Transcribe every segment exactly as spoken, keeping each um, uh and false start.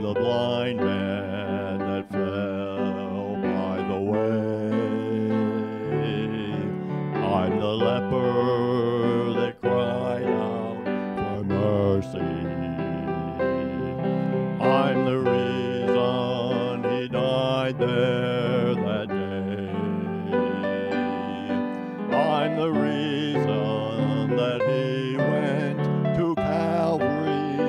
the blind man that fell by the way. I'm the leper that cried out for mercy. I'm the reason he died there that day. I'm the reason that he went to Calvary.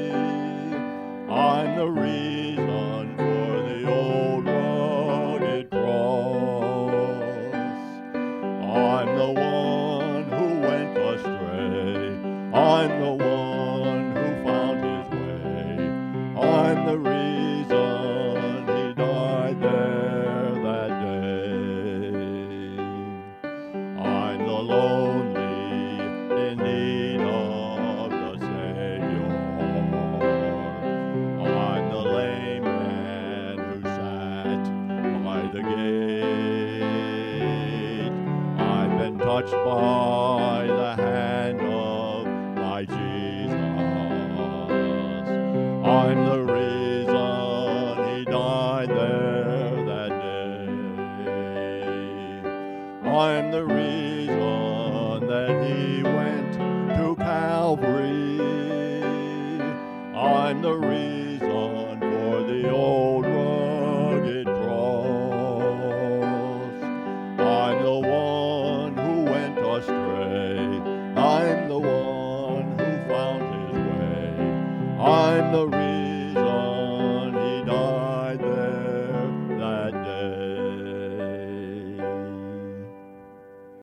I'm the reason for the old rugged cross. I'm the one who went astray. I'm the one who found his way. I'm the reason he died there that day. I'm the lonely in need of the Savior. I'm the lame man who sat by the gate. I've been touched by the hand of my Jesus. I'm the reason he died there that day. I'm the reason that he went to Calvary. I'm the reason